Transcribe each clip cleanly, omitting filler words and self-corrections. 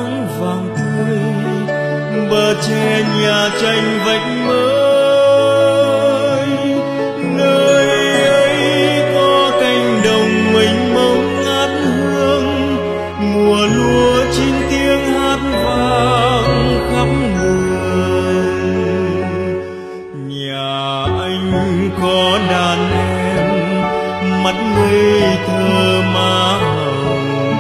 nắng vàng tươi, bờ tre nhà tranh vách mới. Nơi ấy có cánh đồng mênh mông ngát hương, mùa lúa chín tiếng hát vang khắp vườn. Nhà anh có đàn em mắt ngây thơ má hồng,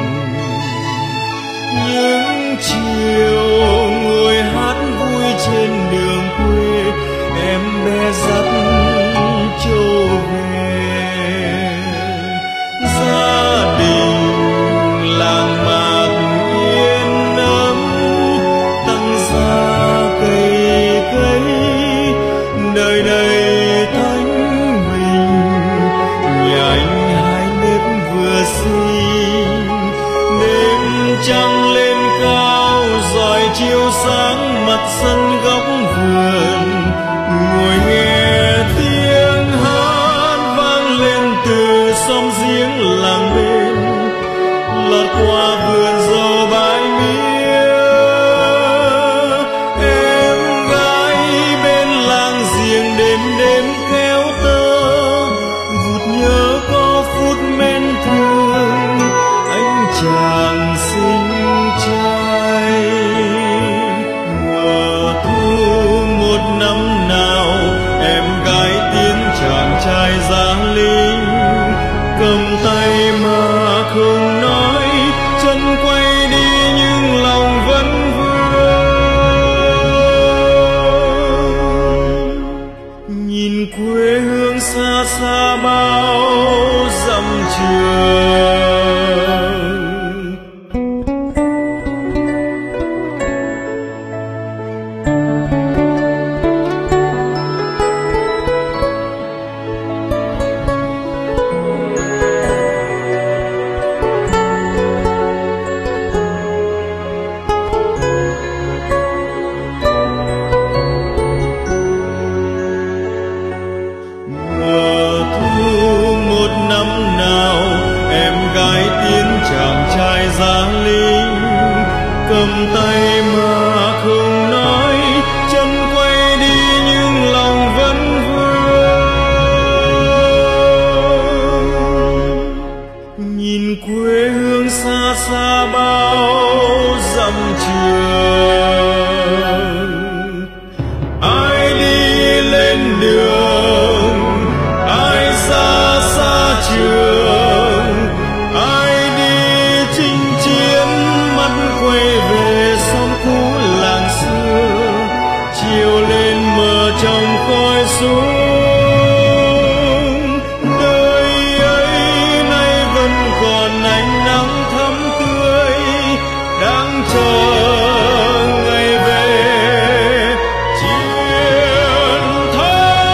những chiều ngồi hát vui trên đường quê, em bé dắt trâu về. Gia đình làng mạc yên ấm, tăng gia cây cấy, đời đời thanh bình. Nhà anh hai nếp vừa sinh, đêm trăng lên cao rọi chiếu sáng mặt sân góc vườn. Ngồi nghe tiếng hát vang lên từ xóm giếng làng bên, lọt qua vườn dâu bãi mía. Em gái bên làng giềng đêm đêm kéo tơ, vụt nhớ có phút men thương anh chàng xinh trai. Mùa thu một năm nào, em gái tiến chàng trai ra lính, cầm tay mà không nói, chân quay đi nhưng lòng vẫn vương. Nhìn quê hương xa xa bao dặm trường. Chàng trai ra lính, cầm tay mà không nói, chân quay đi nhưng lòng vẫn vương. Nhìn quê hương xa xa bao dặm trường, ai đi lên đường, ai xa xa trường, ai quay về xóm cũ làng xưa. Chiều lên mờ trong khói xuống, đời ấy nay vẫn còn ánh nắng thắm tươi, đang chờ ngày về chiến thắng.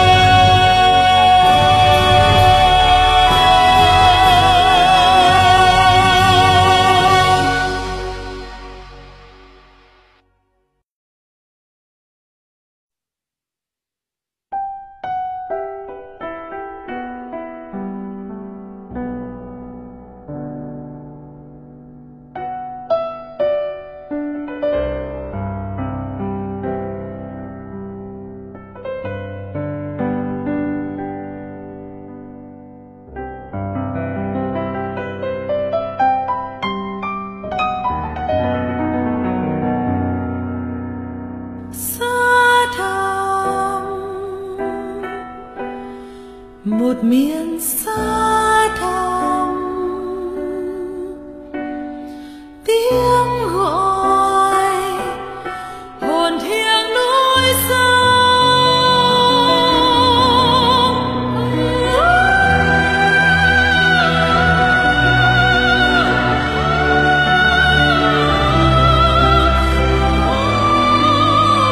Một miền xa thẳm, tiếng gọi hồn thiêng núi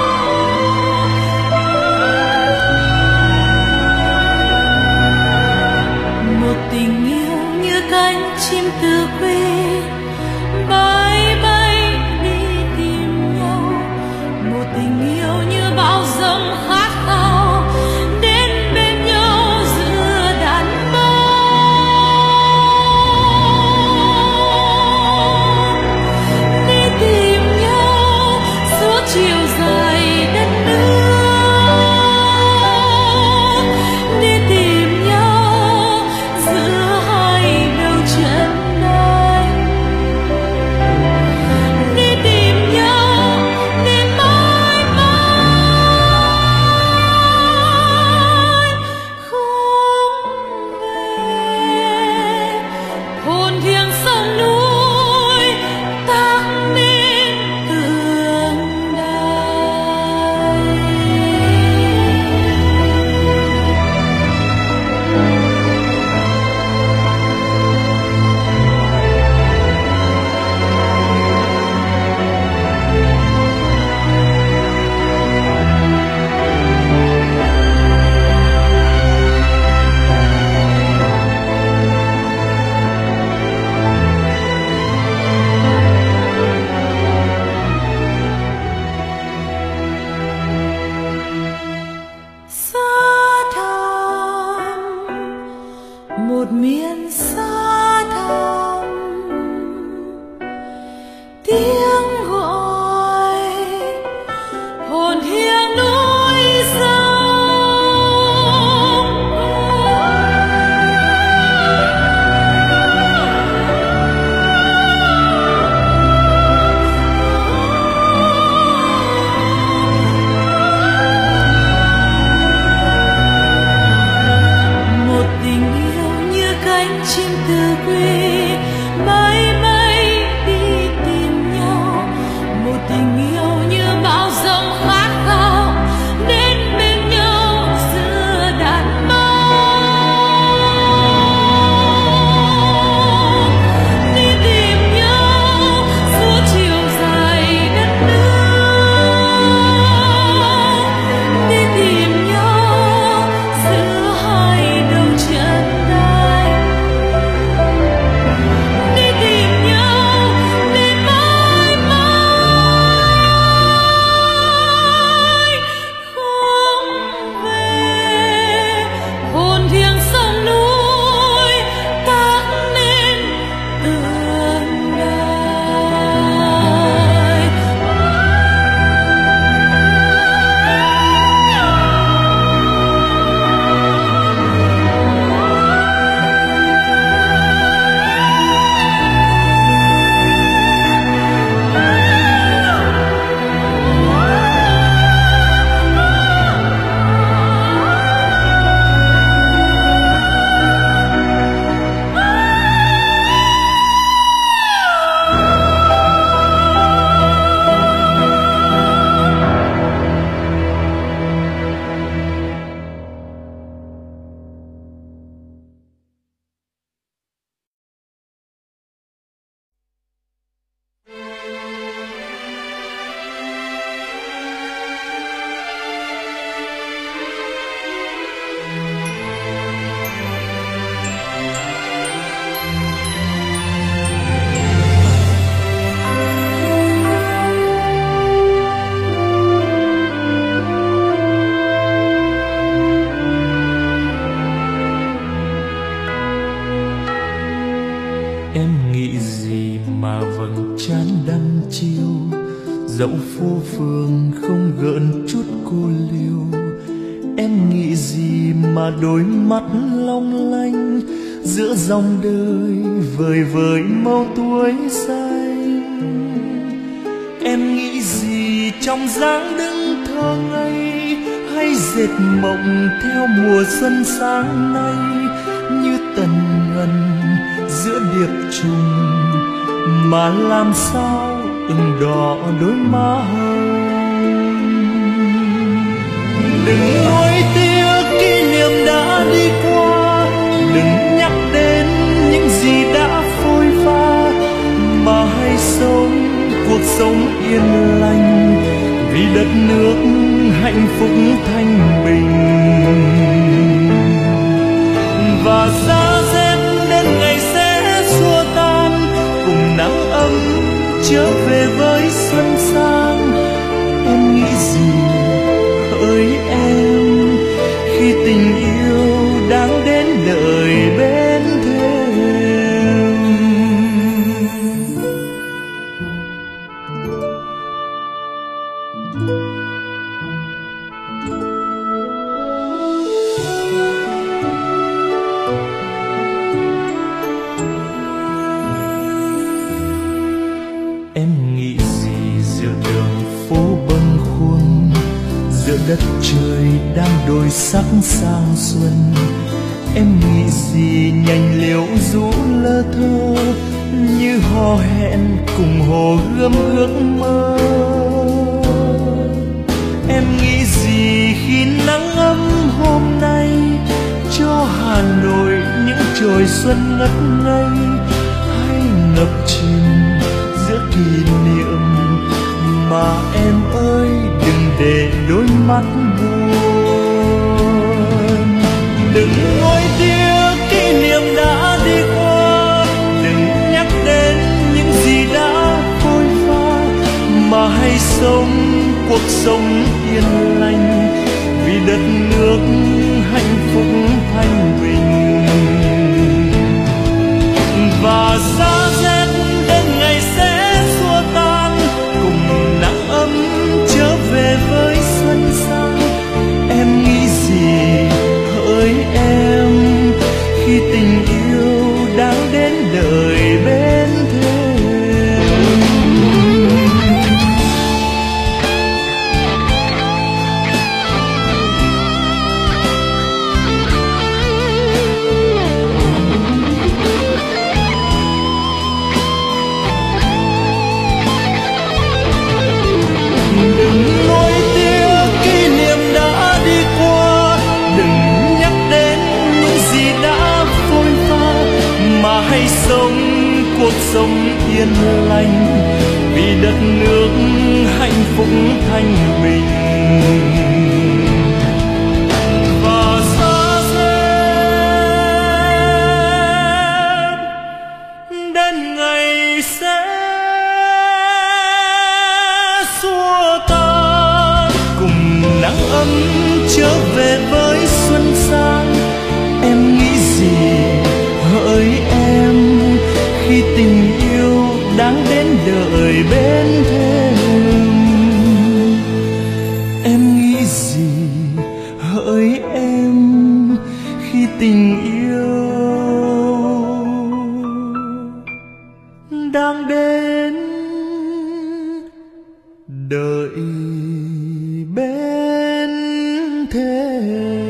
sông. dẫu phố phường không gợn chút cô liêu. Em nghĩ gì mà đôi mắt long lanh giữa dòng đời vời vợi màu tuổi xanh. Em nghĩ gì trong dáng đứng thơ ngây, hay dệt mộng theo mùa xuân sáng nay, như tần ngần giữa điệp trùng mà làm sao ửng đỏ đôi má hồng. Đừng nuối tiếc kỷ niệm đã đi qua, đừng nhắc đến những gì đã phôi pha, mà hãy sống cuộc sống yên lành vì đất nước hạnh phúc thanh bình. Và giá rét đến ngày sẽ xua tan, cùng nắng ấm trở về với xuân sang. Em nghĩ gì hỡi em khi tình yêu đang đến đợi bên thềm. Em nghĩ gì giữa đường phố bâng khuâng, giữa đất trời đang đổi sắc sang xuân. Em nghĩ gì nhành liễu rũ lơ thơ, như hò hẹn cùng hồ gươm ước mơ. Em nghĩ gì khi nắng ấm hôm nay cho Hà Nội những chồi xuân ngất ngây, hay ngập chìm giữa kỷ niệm mà em ơi đừng để đôi mắt buồn. Đừng nuối tiếc kỷ niệm đã đi qua, đừng nhắc đến những gì đã phôi pha, mà hãy sống cuộc sống yên lành vì đất nước hạnh phúc thanh bình. Và giá rét đến ngày sẽ xua tan, cùng nắng ấm trở về với xuân sang. Em nghĩ gì hỡi em khi tình yêu đang đến đợi bên thềm. Đừng nuối tiếc kỷ niệm đã đi qua, đừng nhắc đến những gì đã phôi pha, mà hãy sống cuộc sống yên lành vì đất nước hạnh phúc thanh bình. Và giá rét đến ngày sẽ xua tan, cùng nắng ấm trở về với xuân sang. Em nghĩ gì hỡi em khi tình yêu đang đến đợi bên thềm. Em nghĩ gì hỡi em khi tình yêu đang đến đợi bên thềm.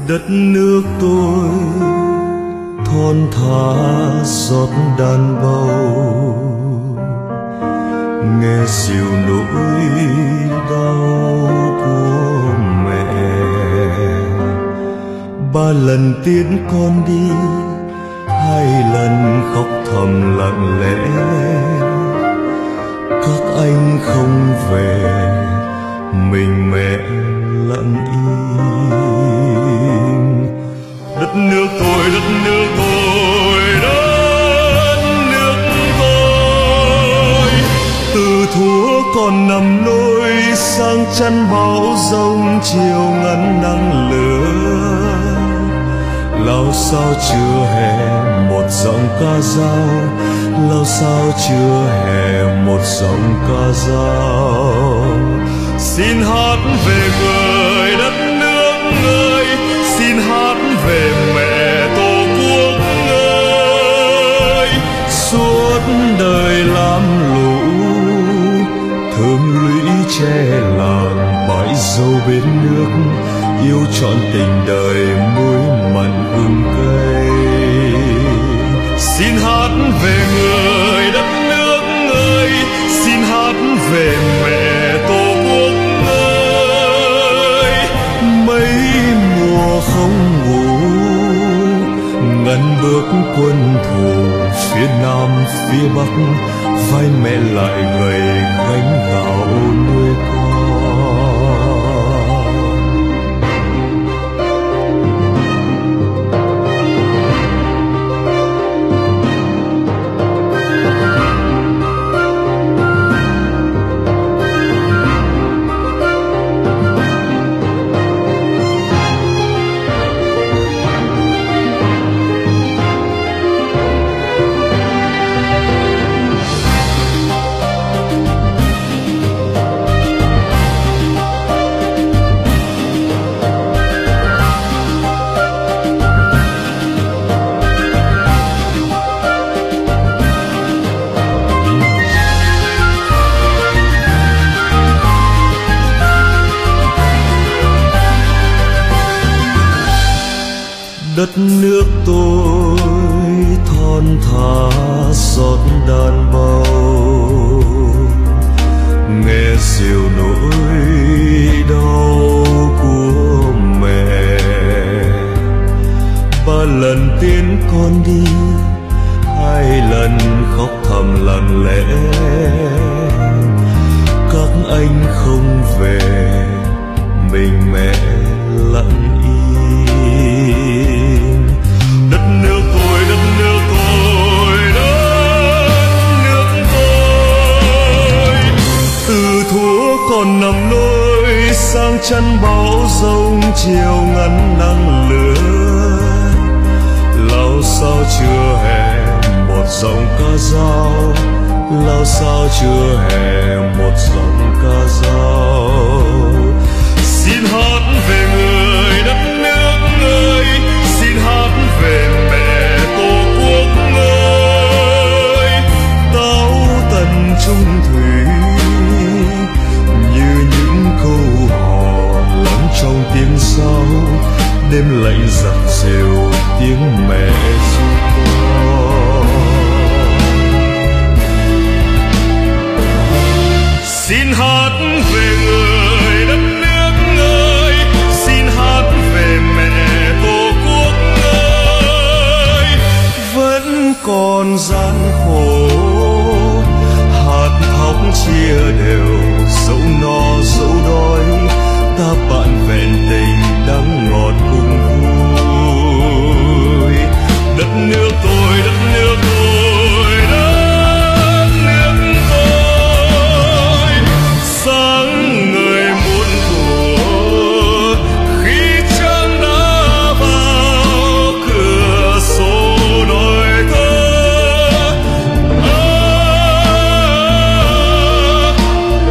Đất nước tôi thon thả giọt đàn bầu, nghe dịu nỗi đau của mẹ. Ba lần tiễn con đi, hai lần khóc thầm lặng lẽ. Các anh không về, mình mẹ lặng im. Đất nước tôi, đất nước tôi, đất nước tôi. Từ thuở còn nằm nôi sang chăn bão giông, chiều ngắn nắng lửa. Lao sao chưa hè một giọng ca dao, lao sao chưa hè một giọng ca dao. Xin hát về người đất nước ơi, xin hát về mẹ tổ quốc ơi. Suốt đời lam lũ thương lũy che làng, bãi dâu bên nước yêu trọn tình đời muối mặn hương cây. Xin hát về người đất nước ơi, xin hát về mẹ tổ quốc ơi. Mấy mùa không ngủ, ngăn bước quân thù phía nam phía bắc, vai mẹ lại gầy gánh gạo nuôi con. Đất nước tôi thon thả giọt đàn bầu, nghe dịu nỗi đau của mẹ. Ba lần tiễn con đi, hai lần khóc thầm lặng lẽ. Các anh không về, mình mẹ lặng im. Đất nước tôi, đất nước tôi, đất nước tôi. Từ thuở còn nằm nôi sang chăn bão giông, chiều ngắn nắng lửa. Lao sao chưa hè một giọng ca dao, lao sao chưa hè một giọng ca dao. Xin hát về người đất nước ơi, xin hát về mẹ tổ quốc ơi. Táo tận trung thủy như những câu hò lắng trong tiếng sáo, đêm lạnh giặt rèo tiếng mẹ ru con. Xin hát về người đất nước ơi, xin hát về mẹ tổ quốc ơi. Vẫn còn gian khổ, hạt thóc chia đều, dẫu no dẫu đói, ta bạn vẹn tình đắng ngọt cùng vui. Đất nước tôi, đất nước tôi, đất nước tôi. Sáng người muôn thuở khi trăng đã vào cửa sổ đồi thơ.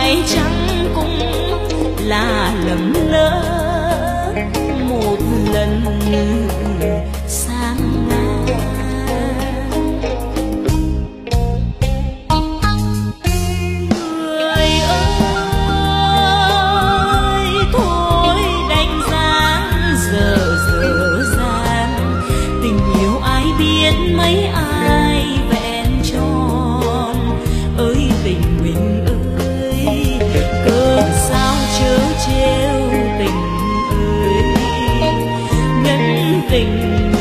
phải chăng cũng là lầm lỡ một lần sang ngang. Người ơi thôi đánh giá giờ dang, tình yêu ai biết mấy ai vẹn tròn. Ơi tình mình ơi cớ sao chớ trêu tình ơi, nhân tình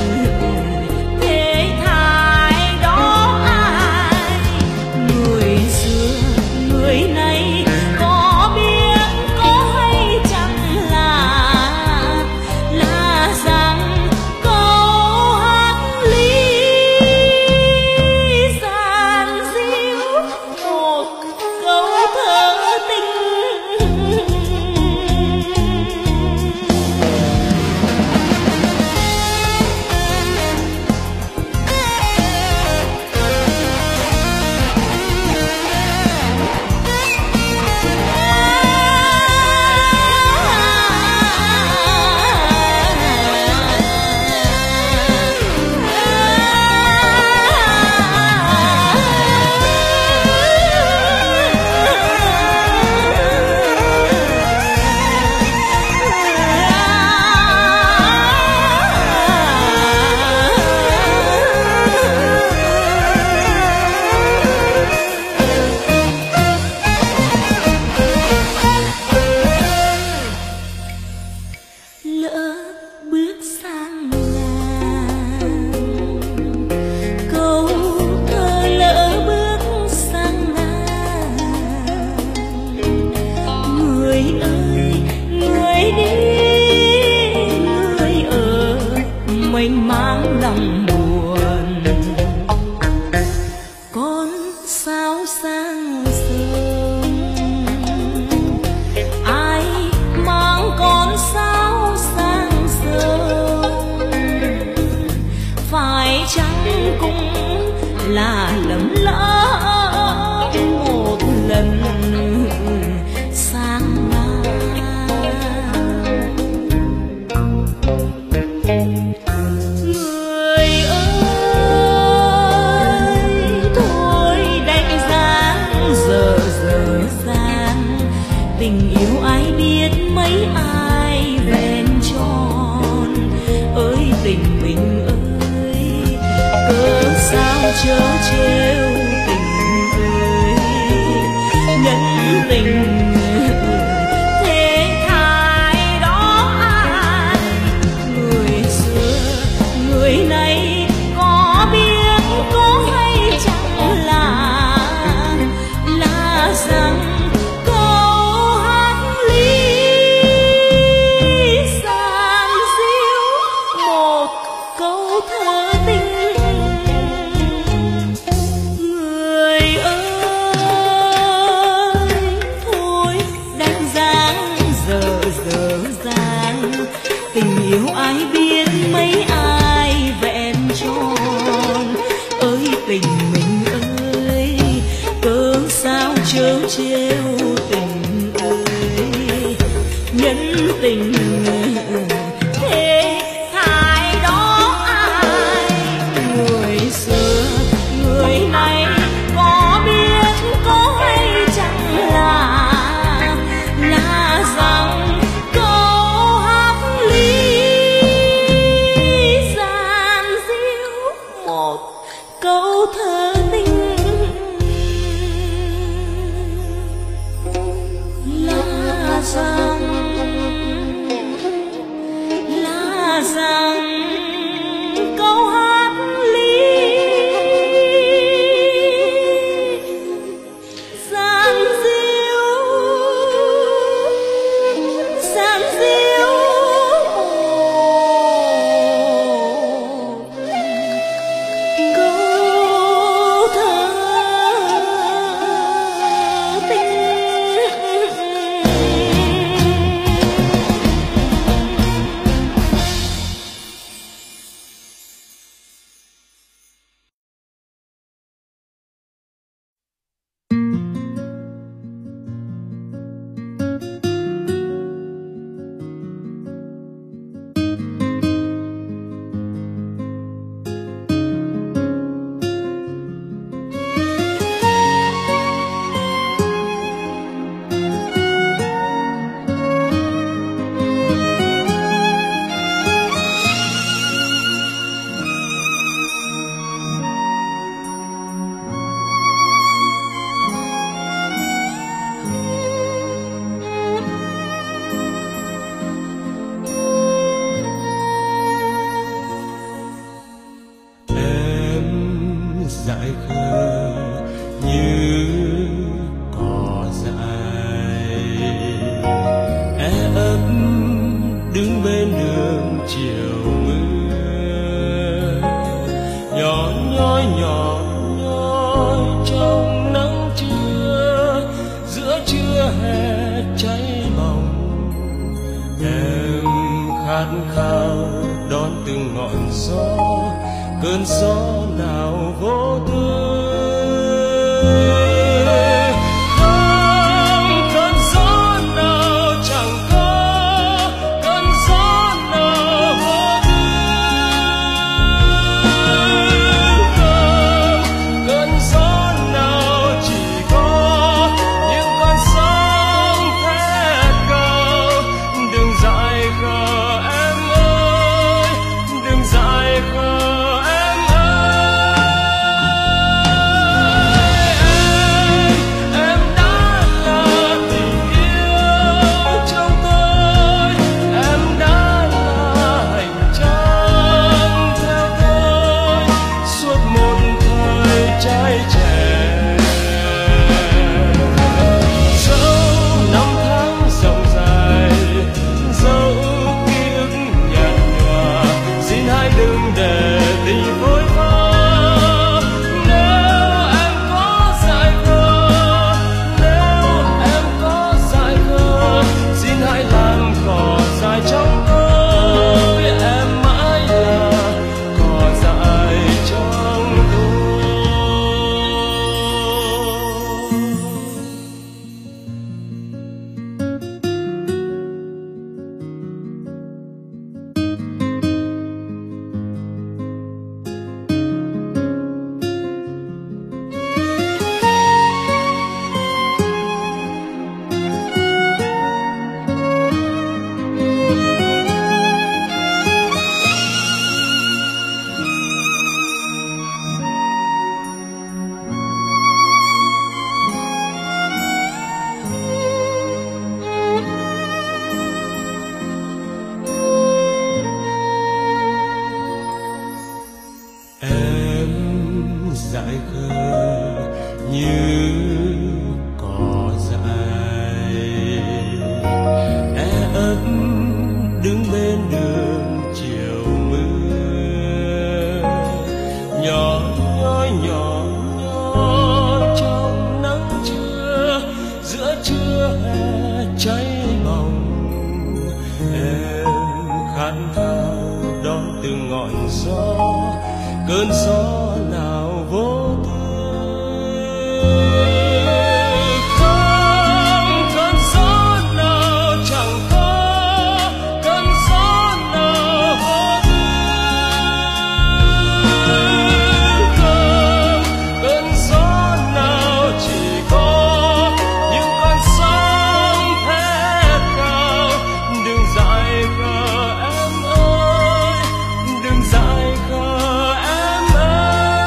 thế thái đó ai. Người xưa người này có biết có hay chẳng là rằng câu hát ly gian díu, một câu thơ tình. Lỡ bước sang ngàn, câu thơ lỡ bước sang ngàn. Người ơi người đi, người ở mình mang lòng buồn. Con sao sang sớm, ai mang con sao sang sớm. Phải chăng cũng là lầm lỡ một lần sang ngang. Người ơi thôi đánh giá giờ dang, tình yêu ai biết mấy ai vẹn tròn. Ơi tình mình ơi cớ sao chớ trêu tình ơi, nhân tình thế thái đó ai. Người xưa người này có biết có hay chẳng là rằng câu hát ly gian díu, một câu thơ tình. Người ơi thôi đang dáng giờ dang, tình yêu ai biết mấy ai vẹn tròn. Ơi tình mình ơi cớ sao chớ trêu tình ơi, nhân tình thế thái đó ai. Người xưa người này có biết có hay chẳng là rằng câu hát ly gian díu, một câu thơ tình. Là rằng câu hát ly gian díu, gian díu câu thơ tình. khát khao đón từng ngọn gió, cơn gió nào vô tư. Không cơn gió nào chẳng có, cơn gió nào vô tư. Không cơn gió nào chỉ có những con sóng thét cao. Đừng dại khờ em ơi, đừng dại khờ em ơi. Em đã là tình yêu trong tôi, em đã là hành trang theo tôi suốt một thời trai trẻ. Dẫu năm tháng rộng dài, dẫu ký ức nhạt nhòa, xin hãy đừng để tình vội vã. Nếu em có dại khờ, nếu em có dại khờ, xin hãy làm cỏ dại trong tôi. Em mãi là cỏ dại trong tôi. Em dại khờ như cỏ dại, e ấp đứng bên đường chiều mưa. Nhỏ nhói nhỏ nhó trong nắng trưa, giữa trưa hè cháy bỏng. Em khát khao đón từng ngọn gió, cơn gió nào vô tư. Không cơn gió nào chẳng có, cơn gió nào vô tư. Không cơn gió nào chỉ có những con sóng thét cao. Đừng dại khờ em ơi, đừng dại khờ em ơi.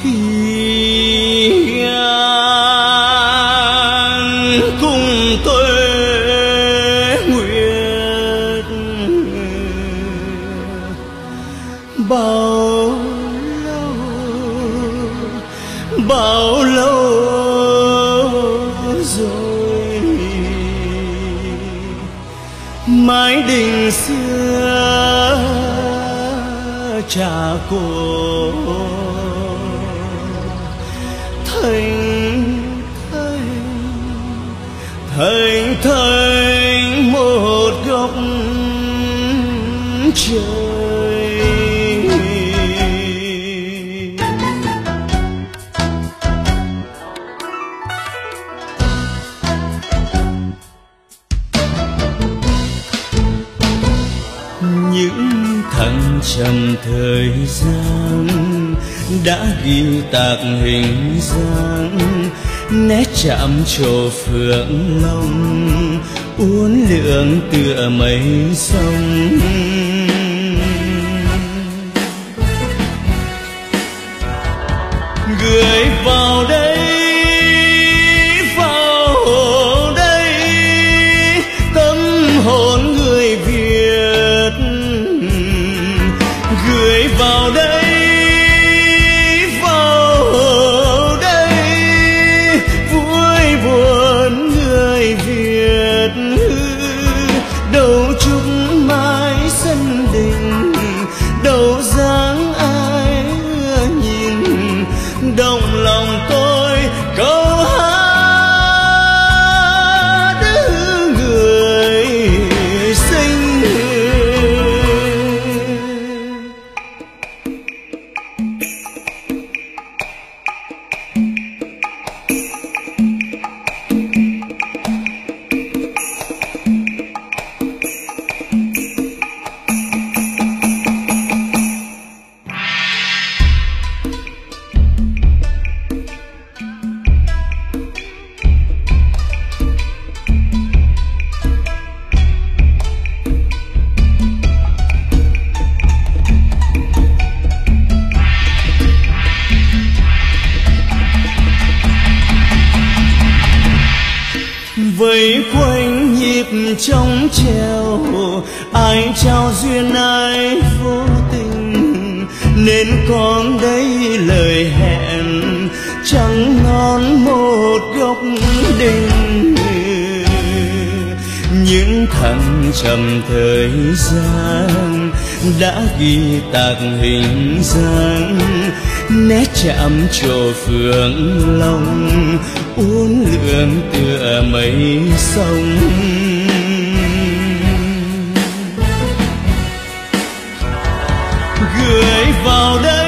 hiền cùng tuệ nguyệt. Bao lâu rồi mái đình xưa cha cô thành một góc trời. Những thăng trầm thời gian đã ghi tạc hình dáng, nét chạm trổ phượng long uốn lượn tựa mây sông. Gửi vào đây tâm hồn người Việt, gửi vào đây vui buồn người Việt. Đâu chúc mãi sân đình, đâu dáng ai ưa nhìn, động lòng tôi câu hát người sinh. Vây quanh nhịp trong treo, ai trao duyên ai vô tình, nên còn đây lời hẹn trăng non một góc đình. Những thăng trầm thời gian đã ghi tạc hình dáng, nét chạm trổ phượng long uốn lượn tựa mây sông. Gửi vào đây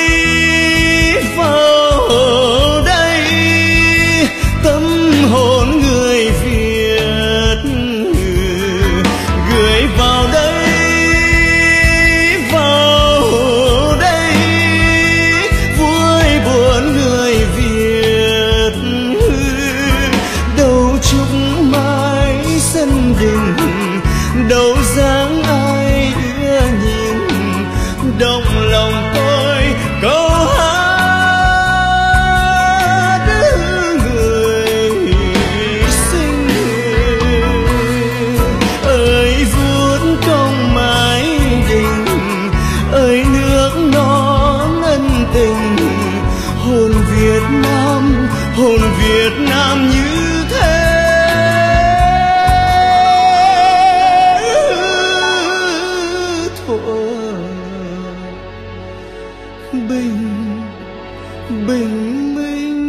tâm hồn người Việt, gửi vào đây vui buồn người Việt. Đâu chúc mãi sân đình, đâu dáng ai ưa nhìn, động lòng tôi câu hát người sinh. Ơi vuốt cong mái đình, ơi nước non ân tình, hồn Việt Nam như thế. Bình minh.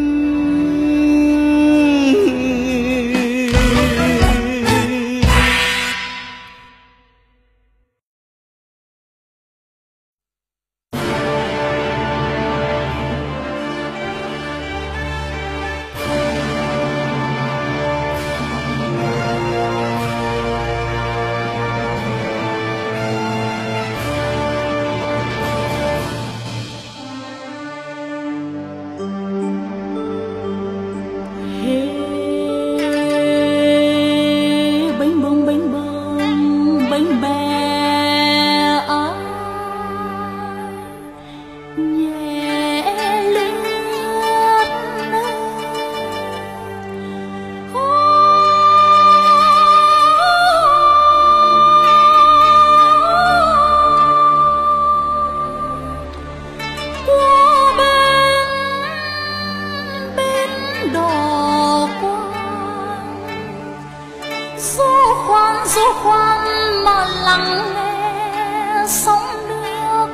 khoan mà lặng nghe sóng nước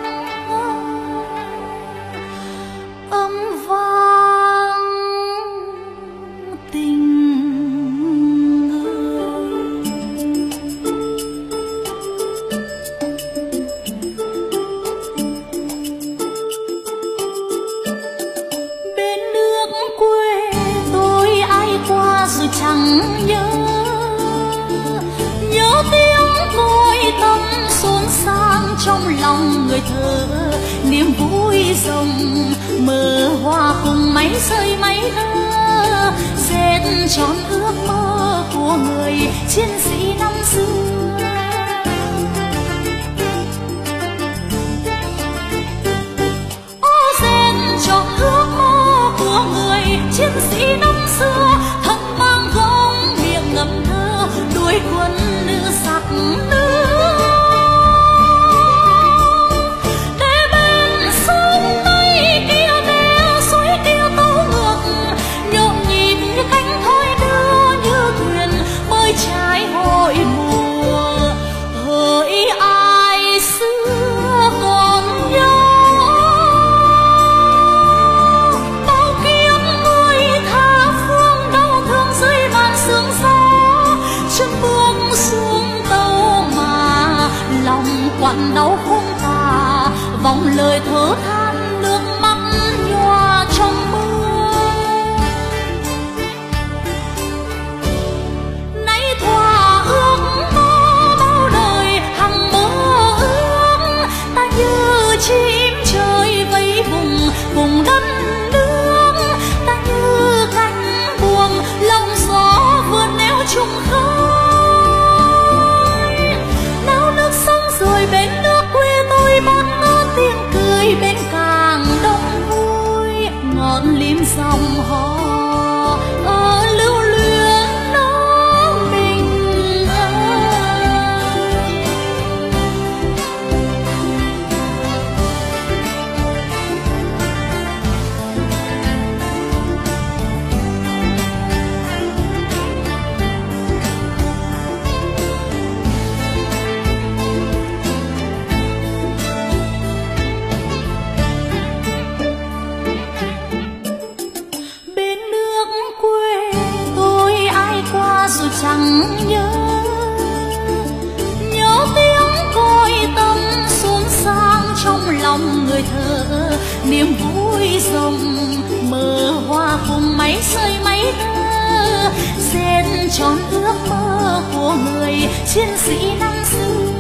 âm vang tình bên nước quê tôi ai qua rồi chẳng nhớ tiếng côi tâm xôn sang trong lòng người thơ niềm vui rồng mơ hoa cùng mấy rơi mấy thơ dệt tròn ước mơ của người chiến sĩ năm xưa. Ô dệt tròn ước mơ của người chiến sĩ năm xưa thân mang gông miệng ngậm thơ đuổi quân sắc nước để bên sông Tây kia đeo suối kia tấu ngược nhộn nhịp như cánh thôi đưa như thuyền bơi trái hội mùa hỡi ai xưa còn nhớ bao kiếp người tha phương đau thương dưới màn sương gió chân bước xuống lòng quặn đau không tả vòng lời thở than nước mắt nhòa trong mưa nay thỏa ước mơ bao đời hằng mơ ước ta như chim trời vẫy vùng vùng đất nước ta như cánh buồm lòng gió vươn neo chung khơi rồi bên nước quê tôi bát ngát tiếng cười bên càng đông vui ngọn lim dòng hò lưu luyến nó mình rồi chẳng nhớ tiếng côi tâm xôn sang trong lòng người thơ niềm vui rồng mơ hoa cùng mấy rơi mấy thơ dệt tròn ước mơ của người chiến sĩ năm xưa.